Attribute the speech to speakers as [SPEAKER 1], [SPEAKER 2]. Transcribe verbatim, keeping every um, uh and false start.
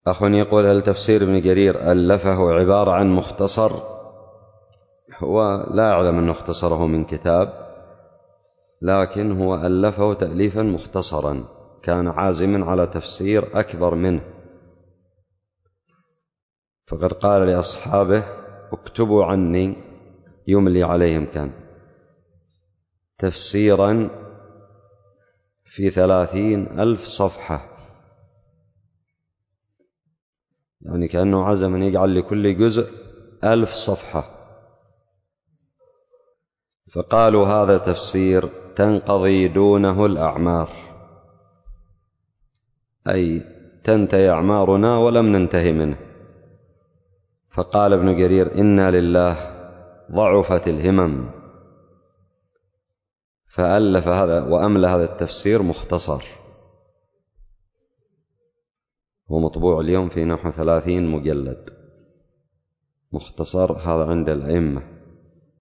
[SPEAKER 1] أخ يقول: هل تفسير ابن جرير ألفه عبارة عن مختصر؟ هو لا أعلم أنه اختصره من كتاب، لكن هو ألفه تأليفا مختصرا، كان عازما على تفسير أكبر منه، فقد قال لأصحابه: اكتبوا عني، يملي عليهم، كان تفسيرا في ثلاثين ألف صفحة، يعني كأنه عزم أن يجعل لكل جزء ألف صفحة. فقالوا: هذا تفسير تنقضي دونه الأعمار، أي تنتهي أعمارنا ولم ننتهي منه. فقال ابن جرير: إنا لله، ضعفت الهمم، فألف هذا وأملى هذا التفسير مختصر، هو مطبوع اليوم في نحو ثلاثين مجلد مختصر، هذا عند الأئمة.